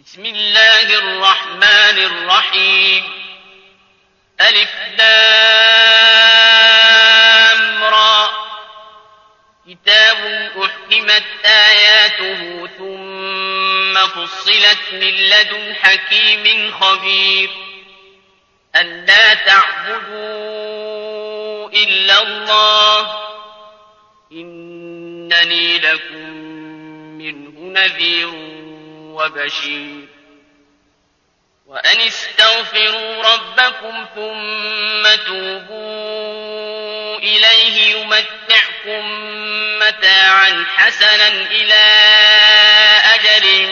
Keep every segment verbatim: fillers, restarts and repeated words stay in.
بسم الله الرحمن الرحيم ألف لام را كتاب أحكمت آياته ثم فصلت من لدن حكيم خبير ألا تعبدوا إلا الله إنني لكم منه نذير وبشير وأن استغفروا ربكم ثم توبوا إليه يمتعكم متاعا حسنا إلى أجل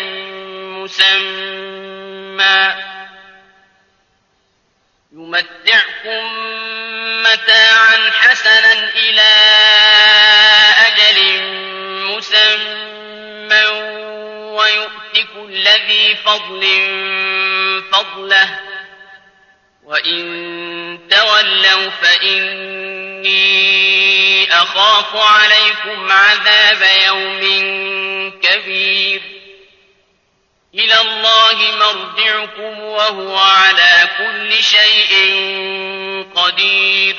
مسمى يمتعكم متاعا حسنا إلى أجل مسمى ويؤت كل ذي فضل فضله وإن تولوا فإني أخاف عليكم عذاب يوم كبير إلى الله مرجعكم وهو على كل شيء قدير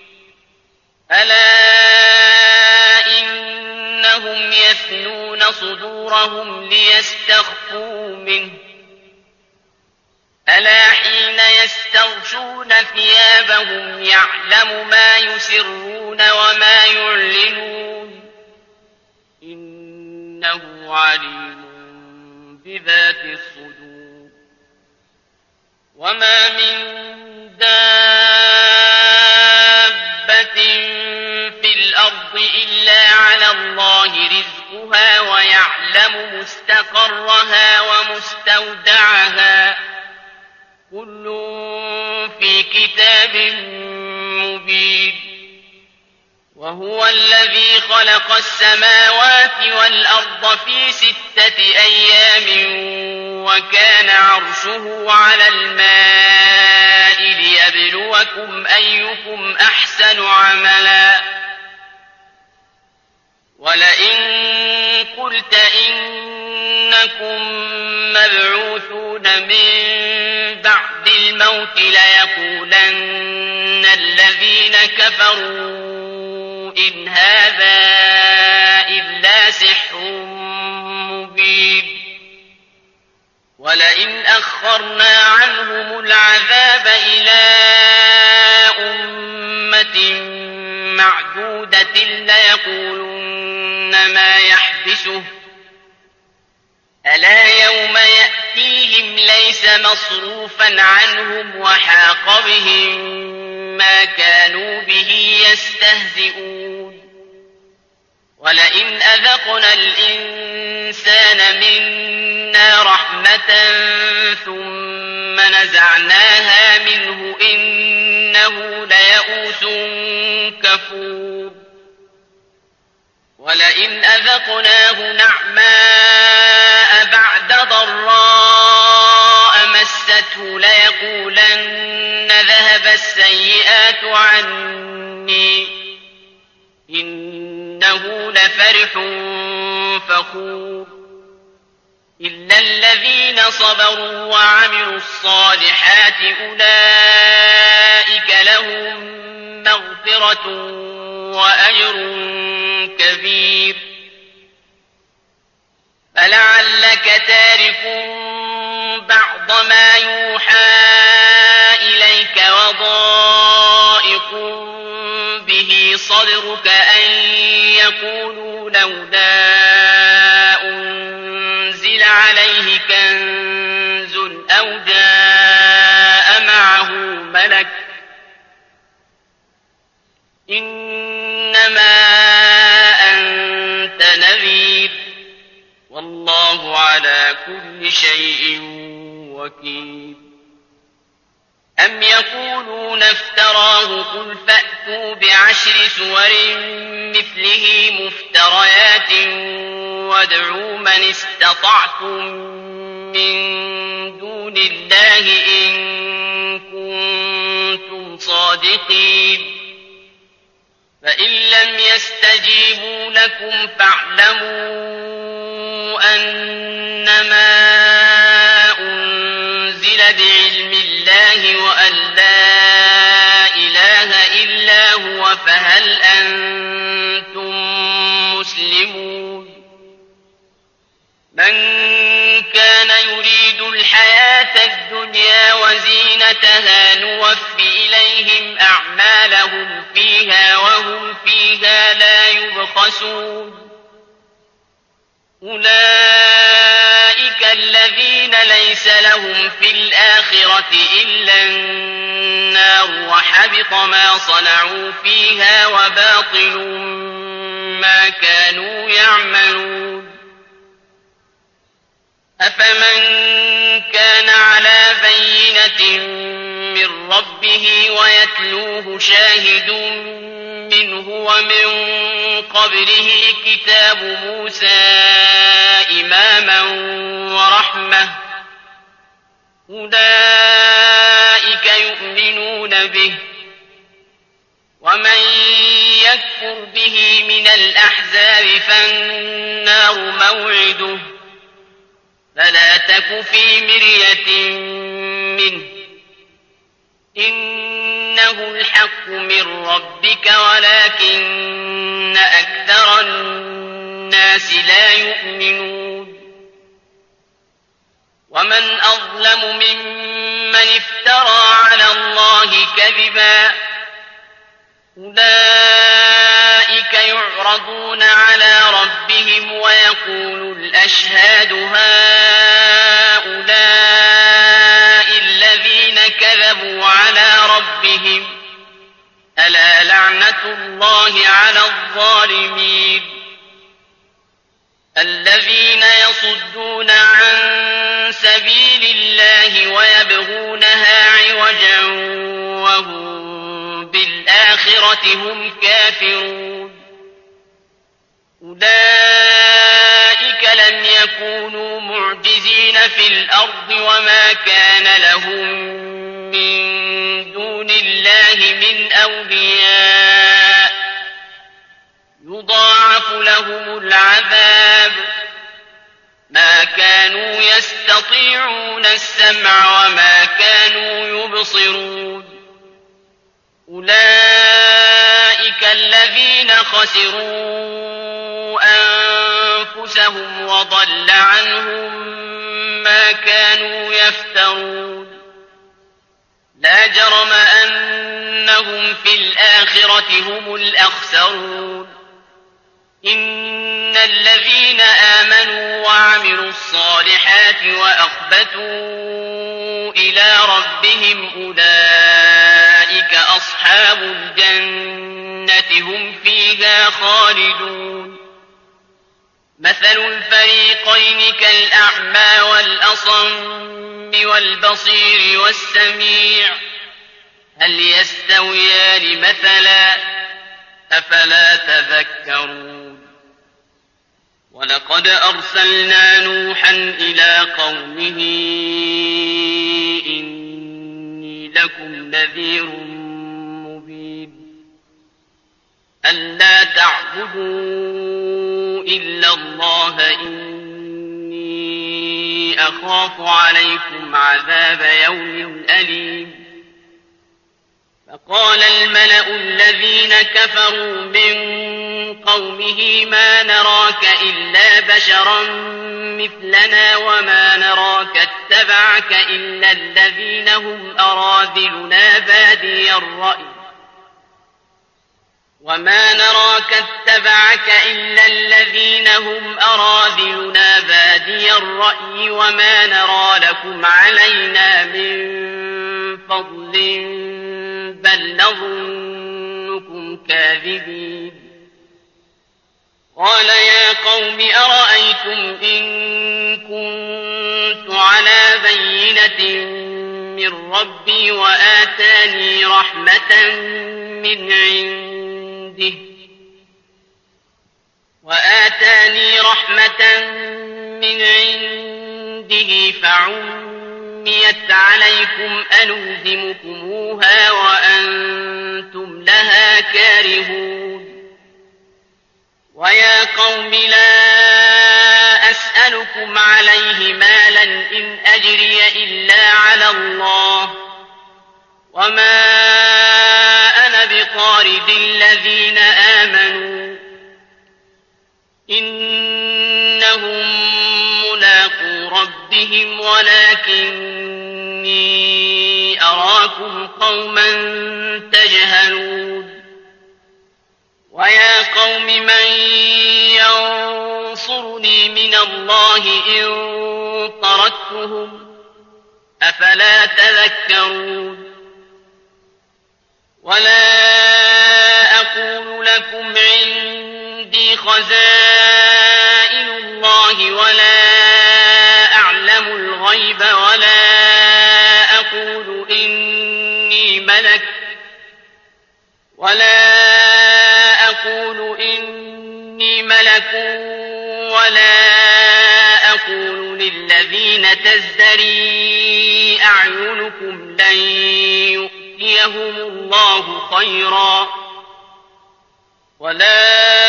ألا إنهم يثنون صدورهم ليستخفوا منه ألا حين يستغشون ثيابهم يعلم ما يسرون وما يعلنون إنه عليم بذات الصدور وما من دابة في الأرض إلا على الله رزقها ويعلم مستقرها ومستودعها كل في كتاب مبين وهو الذي خلق السماوات والأرض في ستة أيام وكان عرشه على الماء ليبلوكم أيكم أحسن عملا ولئن قلت إنكم مبعوثون من بعد الموت ليقولن الذين كفروا إن هذا إلا سحر مبين ولئن أخرنا عنهم العذاب إلى أمة معدودة ليقولن ما يحبسه ألا يوم يأتيهم ليس مصروفا عنهم وحاق بهم ما كانوا به يستهزئون ولئن أذقنا الإنسان منا رحمة ثم نزعناها منه إنه ليئوس كفور ولئن أذقناه نعماء بعد ضراء مسته ليقولن ذهب السيئات عني إنه لفرح فخور إلا الذين صبروا وعملوا الصالحات أولئك لهم مغفرة وأجر كبير فلعلك تارك بعض ما يوحى إليك وضائق به صدرك أن يقولوا لولا أنزل عليه كنز أو جاء معه ملك إنما أنت نذير والله على كل شيء وكيل أم يقولون افتراه قل فأتوا بعشر سور مثله مفتريات وادعوا من استطعتم من دون الله إن كنتم صادقين فإن لم يستجيبوا لكم فاعلموا أنما زينتها نوف إليهم أعمالهم فيها وهم فيها لا يبخسون أولئك الذين ليس لهم في الآخرة إلا النار وحبط ما صنعوا فيها وباطل ما كانوا يعملون أفمن كان على بينة من ربه ويتلوه شاهد منه ومن قبله كتاب موسى إماما ورحمة أولئك يؤمنون به ومن يكفر به من الأحزاب فالنار موعده فلا تك في مرية منه إنه الحق من ربك ولكن أكثر الناس لا يؤمنون ومن أظلم ممن افترى على الله كذبا أولئك يعرضون على ربهم ويقول الأشهاد هؤلاء الذين كذبوا على ربهم ألا لعنة الله على الظالمين الذين يصدون عن سبيل الله ويبغونها عوجا وهم بالآخرة هم كافرون أولئك لم يكونوا معجزين في الأرض وما كان لهم من دون الله من أولياء يضاعف لهم العذاب ما كانوا يستطيعون السمع وما كانوا يبصرون أولئك الذين خسروا أنفسهم وضل عنهم ما كانوا يفترون لا جرم أنهم في الآخرة هم الأخسرون إن الذين آمنوا وعملوا الصالحات وأخبتوا إلى ربهم أولئك أصحاب الجنة هم فيها خالدون مثل الفريقين كالأعمى والأصم والبصير والسميع هل يستويان مثلا أفلا تذكرون ولقد أرسلنا نوحا إلى قومه إني لكم نذير مبين ألا تعبدوا إلا الله إني أخاف عليكم عذاب يوم أليم فقال الملأ الذين كفروا من قومه ما نراك إلا بشرا مثلنا وما نراك اتبعك إلا الذين هم أراذلنا بادي الرأي وما نراك اتبعك إلا الذين هم أراذلنا بادي الرأي وما نرى لكم علينا من فضل بل نظنكم كاذبين قال يا قوم أرأيتم إن كنت على بينة من ربي وآتاني رحمة من عنده وآتاني رحمة من عنده فعميت عليكم أنلزمكموها وأنتم لها كارهون ويا قوم لا أسألكم عليه مالا إن أجري إلا على الله وما أنا بطارد الذين آمنوا إنهم ملاقو ربهم ولكني أراكم قوما تجهلون ويا قوم من ينصرني من الله إن طردتهم أفلا تذكرون ولا أقول لكم عندي خزائن الله ولا أعلم الغيب ولا أقول إني ملك ولا أقول إني ملك ولا أقول للذين تزدري أعينكم لن يؤتيهم الله خيرا ولا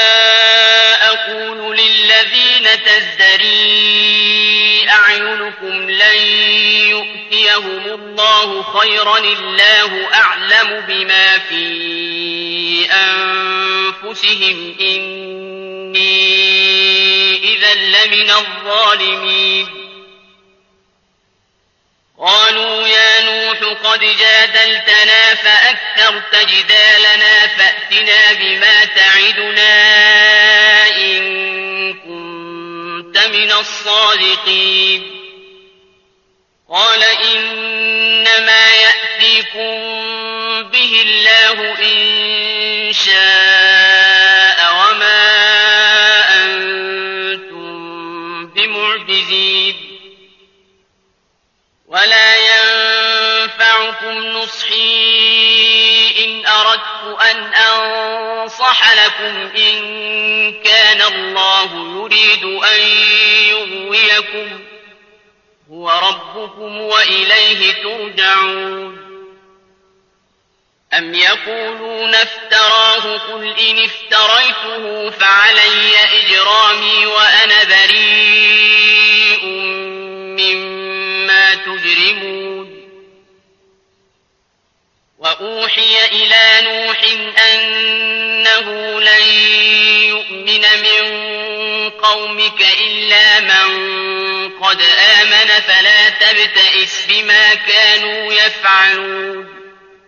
أقول للذين تزدري أعينكم لن يؤتيهم الله خيرا الله أعلم بما في أنفسهم إني إذا لمن الظالمين قالوا يا نوح قد جادلتنا فأكثرت جدالنا فأتنا بما تعدنا إن كنت من الصادقين قال إنما يأتيكم به الله إن شاء وما أنتم بمعجزين ولا ينفعكم نصحي إن أردت أن أنصح لكم إن كان الله يريد أن يغويكم هو ربكم وإليه ترجعون أم يقولون افتراه قل إن افتريته فعلي إجرامي وأنا بريء مما تجرمون وأوحي إلى نوح أنه لن يؤمن من قومك إلا من قد آمن فلا تبتئس بما كانوا يفعلون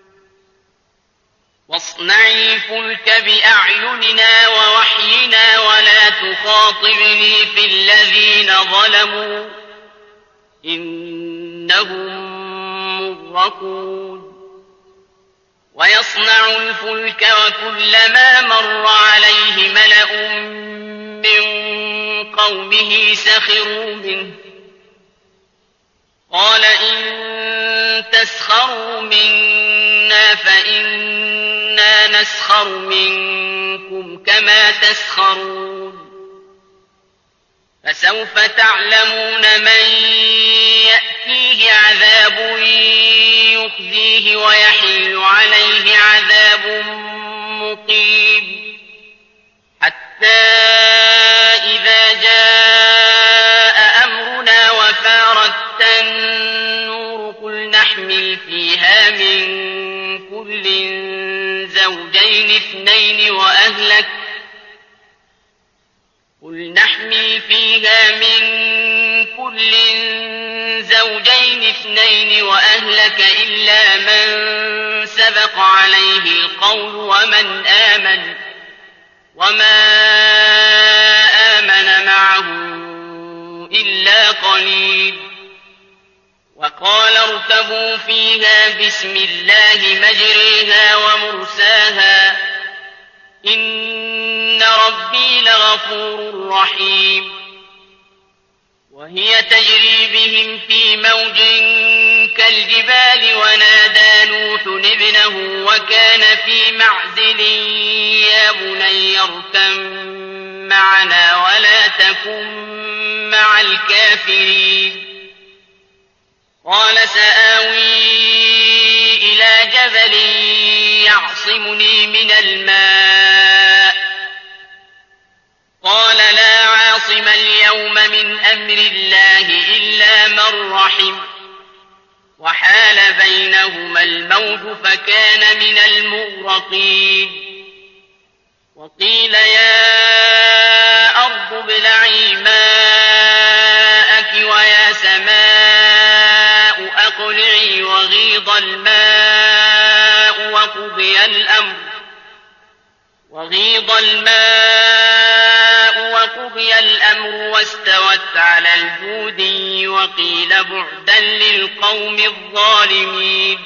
واصنع الفلك بأعيننا ووحينا ولا تخاطبني في الذين ظلموا إنهم مغرقون ويصنع الفلك وكلما مر عليه ملأ من قومه سخروا منه قال إن تسخروا منا فإنا نسخر منكم كما تسخرون فسوف تعلمون من يأتيه عذاب يخزيه ويحل عليه عذاب مقيم حتى إذا جاء أمرنا وفارت النور قل نحمل فيها من كل زوجين اثنين وأهلك قل نحمل فيها من كل زوجين اثنين وأهلك إلا من سبق عليه القول ومن آمن وما آمن معه إلا قليل وقال اركبوا فيها بسم الله مجريها ومرساها إن ربي لغفور رحيم وهي تجري بهم في موج كالجبال ونادى نوح ابنه وكان في معزل يا بني اركب معنا ولا تكن مع الكافرين قال سآوي إلى جبل يعصمني من الماء قال لا عاصم اليوم من أمر الله إلا من رحم وحال بينهما الموج فكان من المغرقين وقيل يا أرض ابلعي ماءك ويا سماء أقلعي وغيض الماء الأمر وغيض الماء وقضي الأمر واستوت على الجودي وقيل بعدا للقوم الظالمين.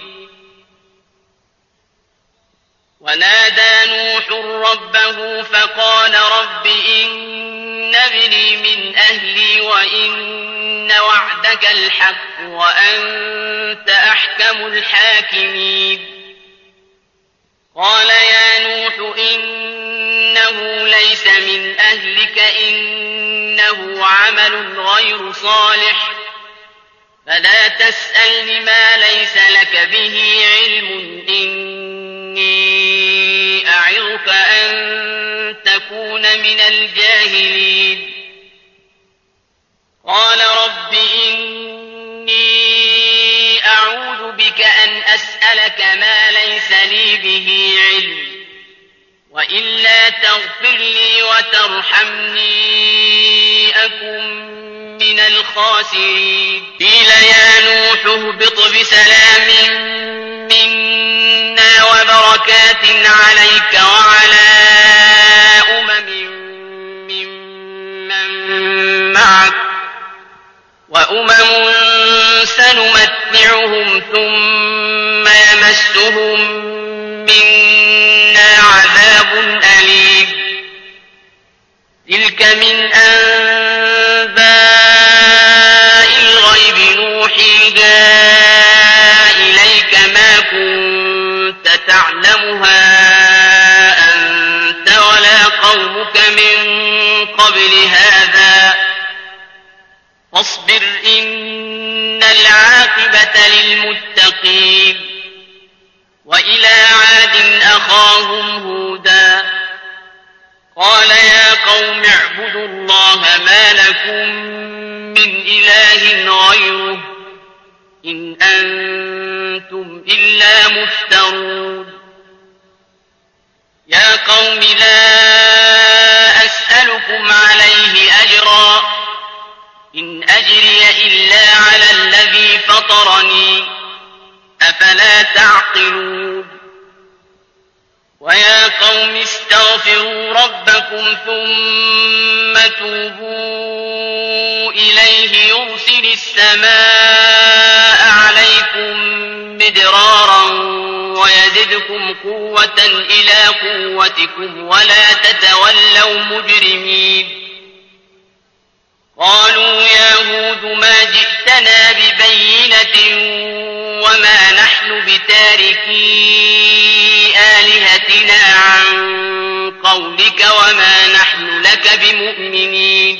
ونادى نوح ربه فقال رب إن ابني من أهلي وإن وعدك الحق وأنت أحكم الحاكمين. قال يا نوح إنه ليس من أهلك إنه عمل غير صالح فلا تسألني ما ليس لك به علم إني أعظك أن تكون من الجاهلين. قال رب إني أعوذ بك أن أسألك ما ليس لي به علم وإلا تغفر لي وترحمني أكن من الخاسرين. قيل يا نوح اهبط بسلام منا وبركات عليك وعلى أمم ممن معك وأمم سنمتعهم ثم يمسهم منا عذاب أليم. تلك من أنباء الغيب نوحيها إليك ما كنت تعلمها أنت ولا قومك من قبل هذا فاصبر إن العاقبة للمتقين. وإلى عاد أخاهم هودا قال يا قوم اعبدوا الله ما لكم من إله غيره إن أنتم إلا مفترون. يا قوم لا أسألكم عليه أجرا إن أجري إلا على الذي فطرني أفلا تعقلون. ويا قوم استغفروا ربكم ثم توبوا إليه يرسل السماء عليكم مدرارا ويزدكم قوة إلى قوتكم ولا تتولوا مجرمين. قالوا يا هود ما جئتنا ببينة وما نحن بتاركي آلهتنا عن قولك وما نحن لك بمؤمنين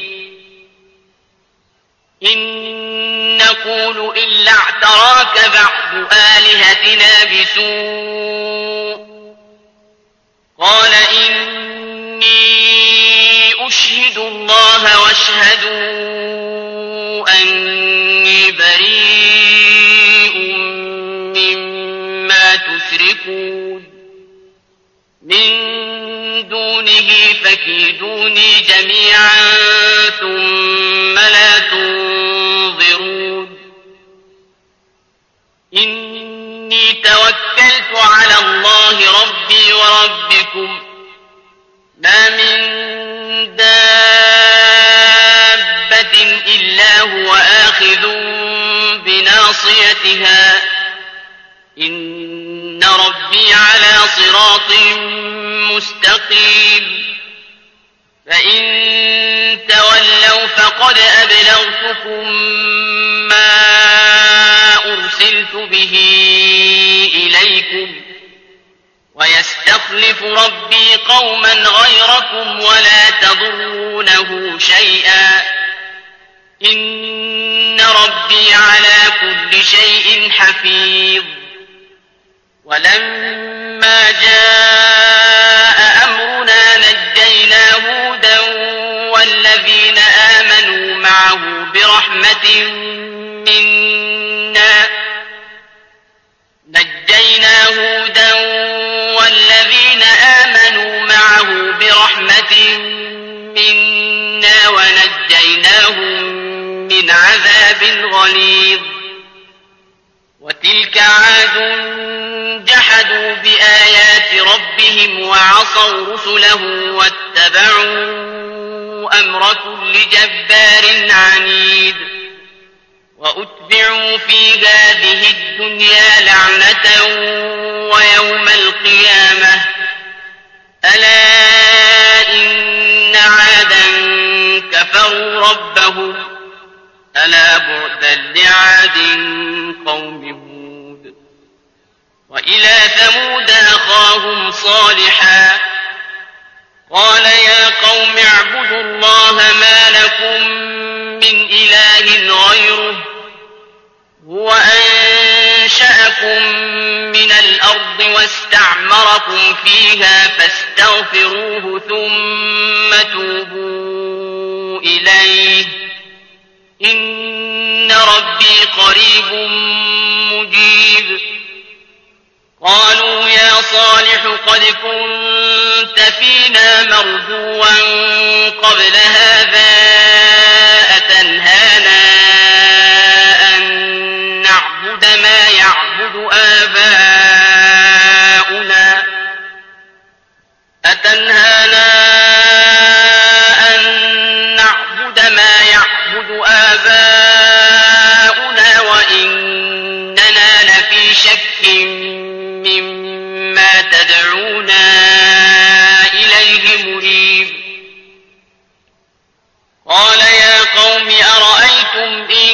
إن نقول إلا اعتراك بعض آلهتنا بسوء. قال إني أشهد الله واشهدوا أني بريء مما تشركون من دونه فكيدوني جميعا ثم لا تنظرون. إني توكلت على الله ربي وربكم ما من دابة إلا هو آخذ بناصيتها إن ربي على صراط مستقيم. فإن تولوا فقد أبلغتكم ما أرسلت به إليكم ويستخلف ربي قوما غيركم ولا تضرونه شيئا إن ربي على كل شيء حفيظ. ولما جاء أمرنا نجينا هودا والذين آمنوا معه برحمة منا نجينا هودا والذين آمنوا معه برحمة منا ونجيناهم من عذاب غليظ. وتلك عاد جحدوا بآيات ربهم وعصوا رسله واتبعوا أمر كل جبار عنيد وأتبعوا في هذه الدنيا لعنة ويوم القيامة ألا إن عادا كفروا ربهم ألا بعدا لعاد قوم هود وإلى ثمود أخاهم صالحا قال يا قوم اعبدوا الله ما لكم من إله غيره هو أنشأكم من الأرض واستعمركم فيها فاستغفروه ثم توبوا إليه إن ربي قريب مجيب قالوا يا صالح قد كنت فينا مرجوا قبل هذا أتنهانا أن نعبد ما يعبد آباؤنا أتنهانا أن نعبد ما يعبد آباؤنا وإننا لفي شك مما تدعونا إليه مريب قال يا قوم أرأيتم إن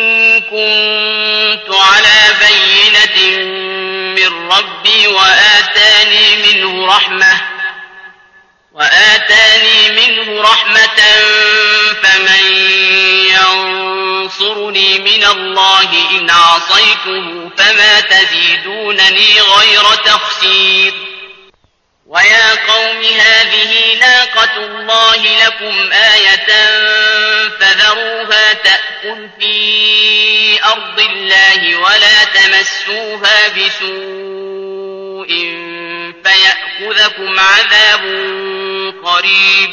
كنت على بينة من ربي وآتاني منه رحمة وآتاني منه رحمة فمن ينصرني من الله إن عصيته فما تزيدونني غير تخسير ويا قوم هذه ناقة الله لكم آية فذروها تأكل في أرض الله ولا تمسوها بسوء فيأخذكم عذاب قريب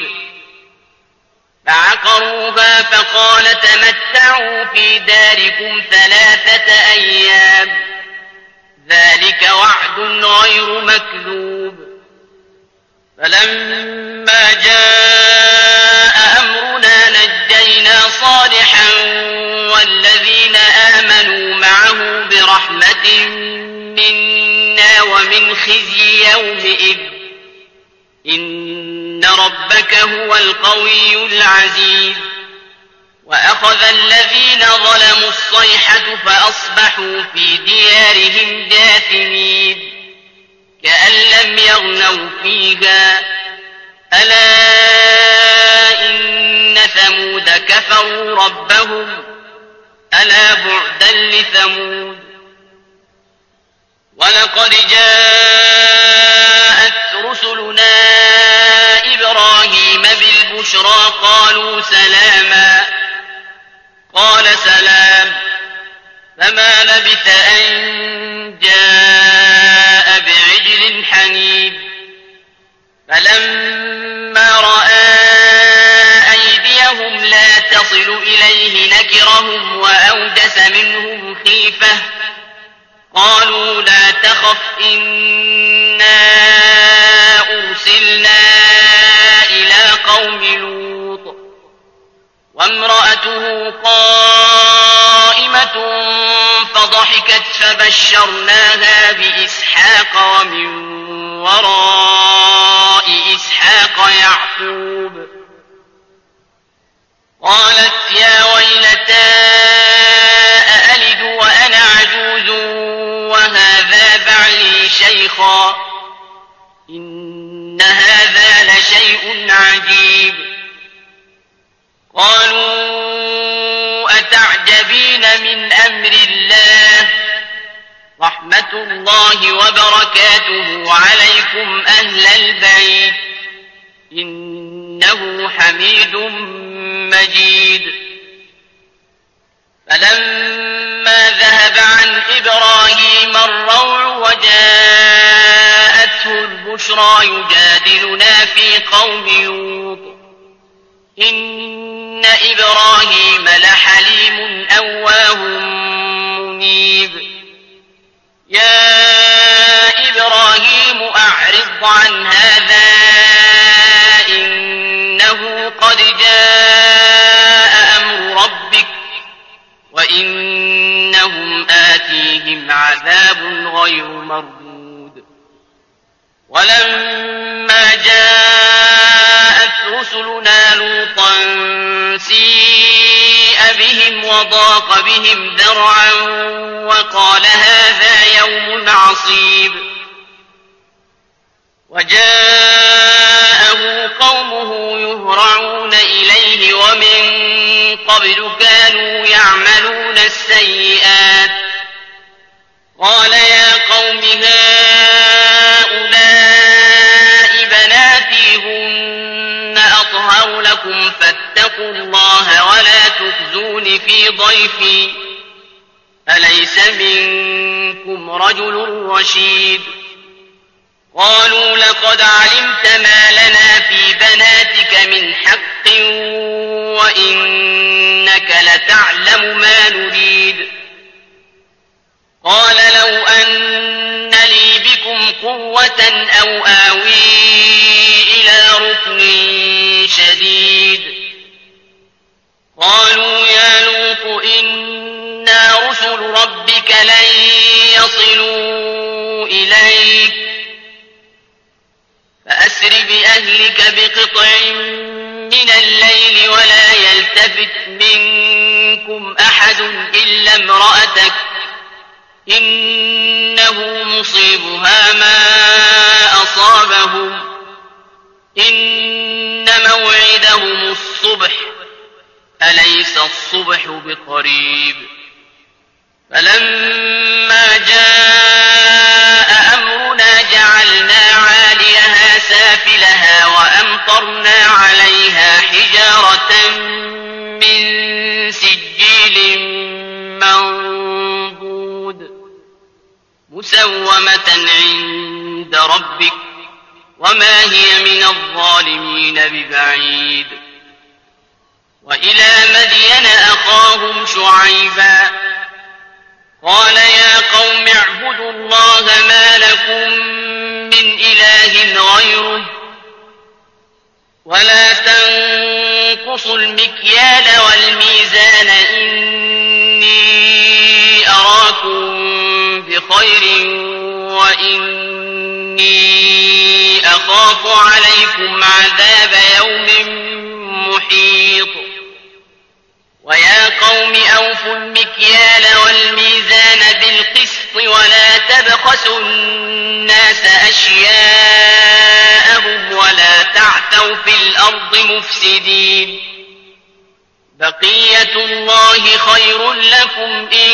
فعقروها فقال تمتعوا في داركم ثلاثة أيام ذلك وعد غير مكذوب فلما جاء أمرنا نجينا صالحا والذين آمنوا معه برحمة منا ومن خزي يومئذ إن ربك هو القوي العزيز وأخذ الذين ظلموا الصيحة فأصبحوا في ديارهم جاثمين كأن لم يغنوا فيها ألا إن ثمود كفروا ربهم ألا بعدا لثمود ولقد جاءت رسلنا إبراهيم بالبشرى قالوا سلاما قال سلام فما لبث أن جاء بعجل حنيذ فلما رأى أيديهم لا تصل إليه نكرهم وأوجس منهم خيفة قالوا لا تخف إنا أرسلنا إلى قوم لوط وامرأته قائمة فضحكت فبشرناها بإسحاق ومن وراء إسحاق يعقوب قالت يا ويلتى أألد وأنا عجوز وهذا بعلي شيخا إن هذا لشيء عجيب قالوا أتعجبين من أمر الله رحمة الله وبركاته عليكم أهل البيت إنه حميد مجيد فلما ذهب عن إبراهيم الروع وجاءته البشرى يجادلنا في قوم لوط إن إبراهيم لحليم أواه منيب آتيهم عذاب غير مردود ولما جاءت رسلنا لوطا سيء بهم وضاق بهم ذرعا وقال هذا يوم عصيب وجاءه قومه يهرعون إليه ومن قبل كانوا يعملون السيئات قال يا قوم هؤلاء بناتي هن أطهر لكم فاتقوا الله ولا تخزون في ضيفي أليس منكم رجل رشيد قالوا لقد علمت ما لنا في بناتك من حق وإنك لتعلم ما نريد قال لو أن لي بكم قوة أو آوي إلى ركن شديد قالوا يا لوط إنا رسل ربك لن يصلوا إليك فأسر بأهلك بقطع من الليل ولا يلتفت منكم أحد إلا امرأتك إنه مصيبها ما أصابهم إن موعدهم الصبح أليس الصبح بقريب فلما جاء أمرنا جعلنا عاليها سافلها وأمطرنا عليها حجارة من سجيل منضود مسومة عند ربك وما هي من الظالمين ببعيد وإلى مدين أخاهم شعيبا قال يا قوم اعبدوا الله ما لكم من إله غيره ولا تنقصوا المكيال والميزان إني أراكم بخير وإني أخاف عليكم عذاب يوم محيط ويا قوم أوفوا المكيال والميزان بالقسط ولا تبخسوا الناس أشياءهم ولا تعثوا في الأرض مفسدين بقية الله خير لكم إن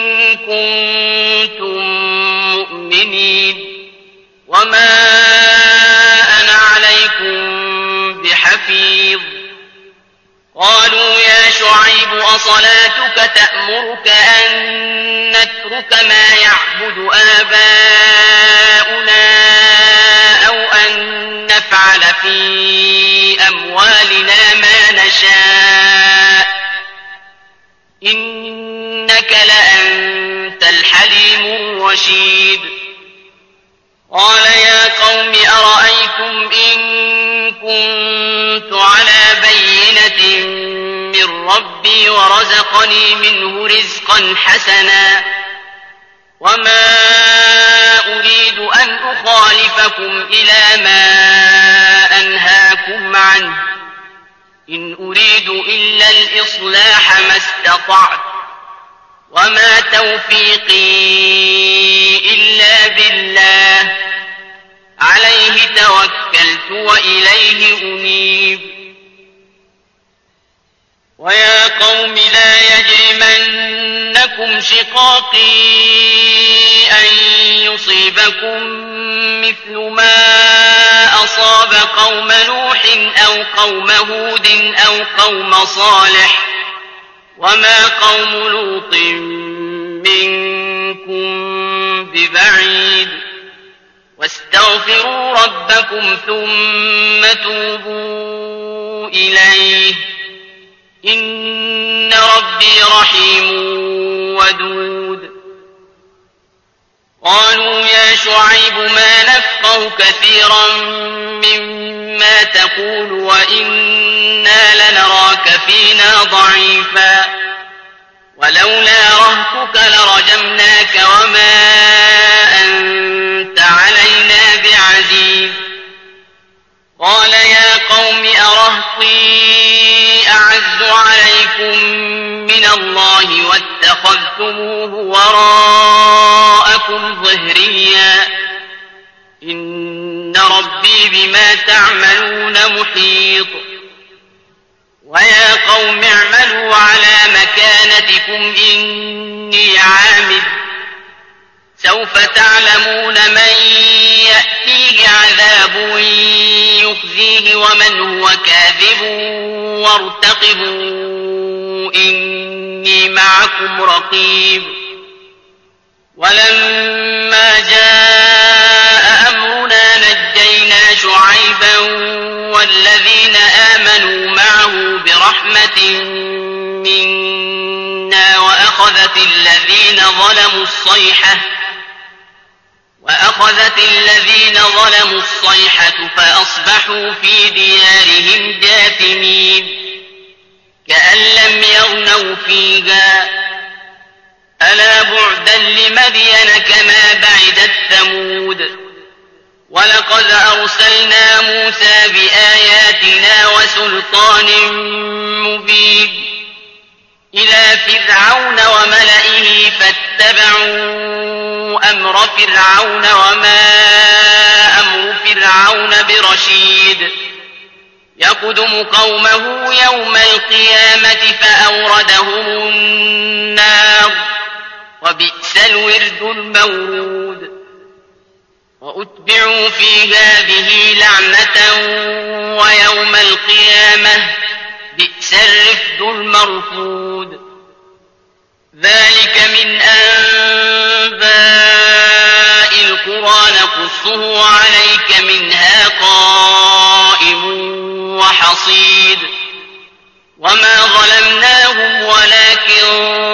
كنتم مؤمنين وما أنا عليكم بحفيظ قالوا يا شعيب أصلاتك تأمرك أن نترك ما يعبد آباؤنا أو أن نفعل في أموالنا ما نشاء إنك لأنت الحليم الرشيد قال يا قوم أرأيتم إن كنت على بينة من ربي ورزقني منه رزقا حسنا وما أريد أن أخالفكم إلى ما أنهاكم عنه إن أريد إلا الإصلاح ما استطعت وما توفيقي إلا بالله عليه توكلت وإليه أنيب ويا قوم لا يجرمنكم شقاقي أن يصيبكم مثل ما أصاب قوم نوح أو قوم هود أو قوم صالح وما قوم لوط منكم ببعيد واستغفروا ربكم ثم توبوا إليه إن ربي رحيم ودود قالوا يا شعيب ما نفقه كثيرا مما تقول وإنا لنراك فينا ضعيفا ولولا رهتك لرجمناك وما واتخذتموه وراءكم ظهريا إن ربي بما تعملون محيط ويا قوم اعملوا على مكانتكم إني عامل سوف تعلمون من يأتيه عذاب يخزيه ومن هو كاذب وارتقبوا إني معكم رقيب ولما جاء أمرنا نجينا شعيبا والذين آمنوا معه برحمة منا وأخذت الذين ظلموا الصيحة وأخذت الذين ظلموا الصيحة فأصبحوا في ديارهم جاثمين كأن لم يغنوا فيها ألا بعدا لمدين كما بعدت ثمود ولقد أرسلنا موسى بآياتنا وسلطان مبين إلى فرعون وملئه فاتبعوا أمر فرعون وما أمر فرعون برشيد يقدم قومه يوم القيامة فأوردهم النار وبئس الورد المورود وأتبعوا في هذه لعنة ويوم القيامة بئس الرفد المرفود ذلك من أنباء القرى نقصه عليك منها قائم وحصيد وما ظلمناهم ولكن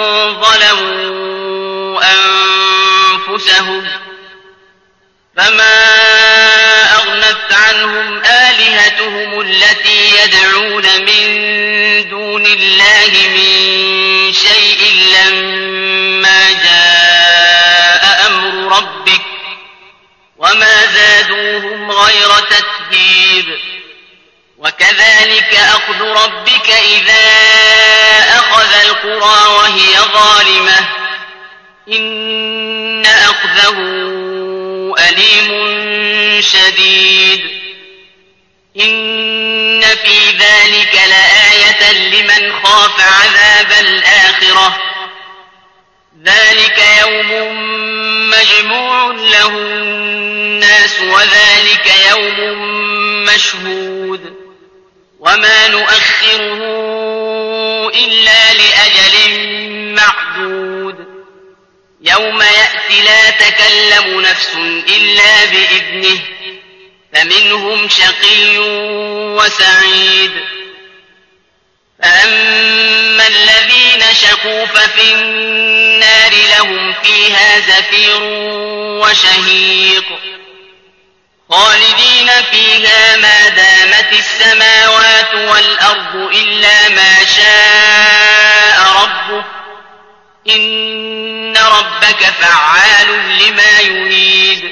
ظلموا أنفسهم فما أغنت عنهم آلهتهم التي يدعون من دون الله من شيء لما جاء أمر ربك وما زادوهم غير تتبيب وكذلك أخذ ربك إذا أخذ القرى وهي ظالمة إن أخذه أليم شديد إن في ذلك لآية لمن خاف عذاب الآخرة ذلك يوم مجموع له الناس وذلك يوم مشهود وما نؤخره إلا لأجل معدود يوم يأتي لا تكلم نفس إلا بإذنه فمنهم شقي وسعيد فأما الذين شقوا ففي النار لهم فيها زفير وشهيق خالدين فيها ما دامت السماوات والأرض إلا ما شاء ربك إن ربك فعال لما يريد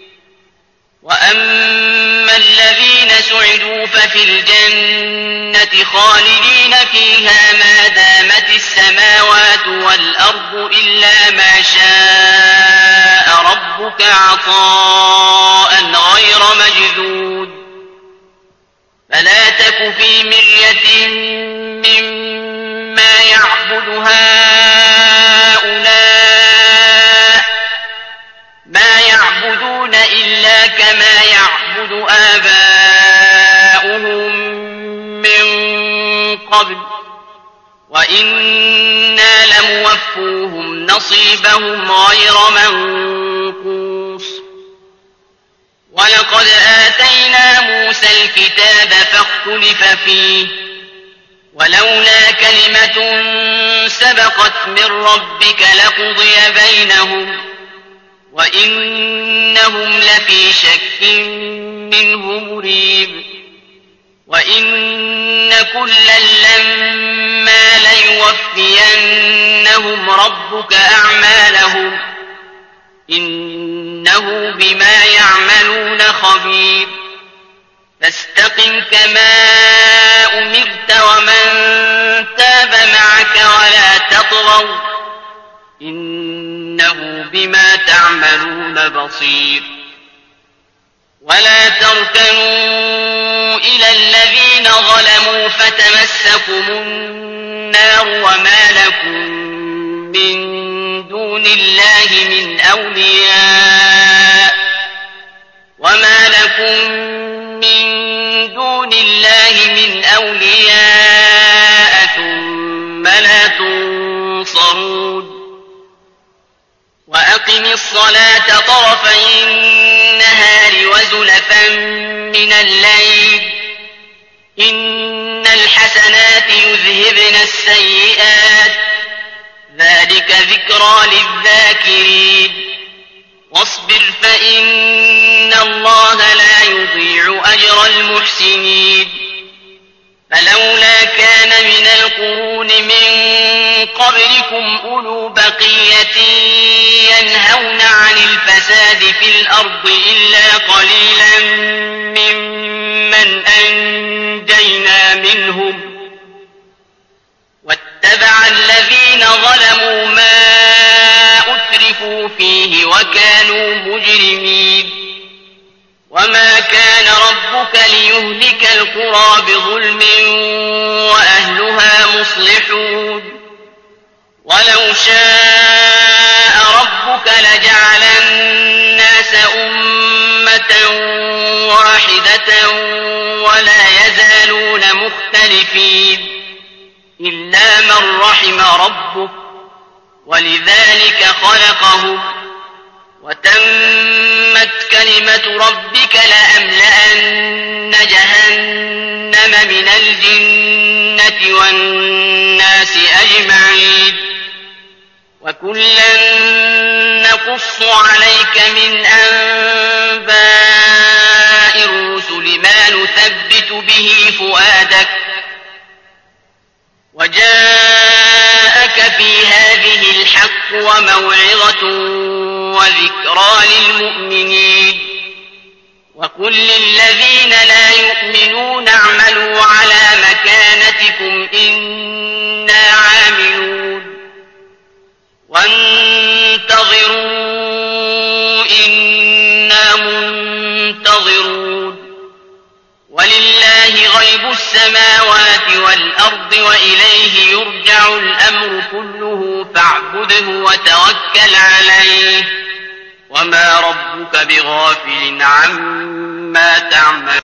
وأما الذين سعدوا ففي الجنة خالدين فيها ما دامت السماوات والأرض إلا ما شاء ربك عطاء غير مجذود فلا تك في مرية مما يعبد هؤلاء ما يعبدون إلا كما يعبد آباؤهم من قبل وإنا لموفوهم نصيبهم غير منقوص ولقد آتينا موسى الكتاب فاختلف فيه ولولا كلمة سبقت من ربك لقضي بينهم وإنهم لفي شك منه مريب وإن كلا لما ليوفينهم ربك أعمالهم إنه بما يعملون خبير فاستقم كما أمرت ومن تاب معك ولا تطغوا إنه بما تعملون بصير. ولا تركنوا إلى الذين ظلموا فتمسكم النار وما لكم من دون الله من أولياء وما لكم من دون الله من أولياء ثم لا تنصرون. وأقم الصلاة طرفي النهار وزلفا من الليل إن الحسنات يذهبن السيئات ذلك ذكرى للذاكرين. واصبر فإن الله لا يضيع أجر المحسنين. فلولا كان من القرون من قبلكم أولو بقية ينهون عن الفساد في الأرض إلا قليلا ممن أنجينا منهم واتبع الذين ظلموا ما أترفوا فيه وكانوا مجرمين. وما كان ربك ليهلك القرى بظلم وأهلها مصلحون. ولو شاء ربك لجعل الناس أمة واحدة ولا يزالون مختلفين إلا من رحم ربك ولذلك خلقهم وتمت كلمة ربك لأملأن جهنم من الجنة والناس أجمعين. وكلا نقص عليك من أنباء الرسل ما نثبت به فؤادك وجاءك في هذه الحق وموعظة وذكرى للمؤمنين. وقل للذين لا يؤمنون اعملوا على مكانتكم إنا عاملون وانتظروا إنا منتظرون. ولله غيب السماوات والأرض وإليه يرجع الأمر كله فاعبده وتوكل عليه وما ربك بغافل عما تعمل.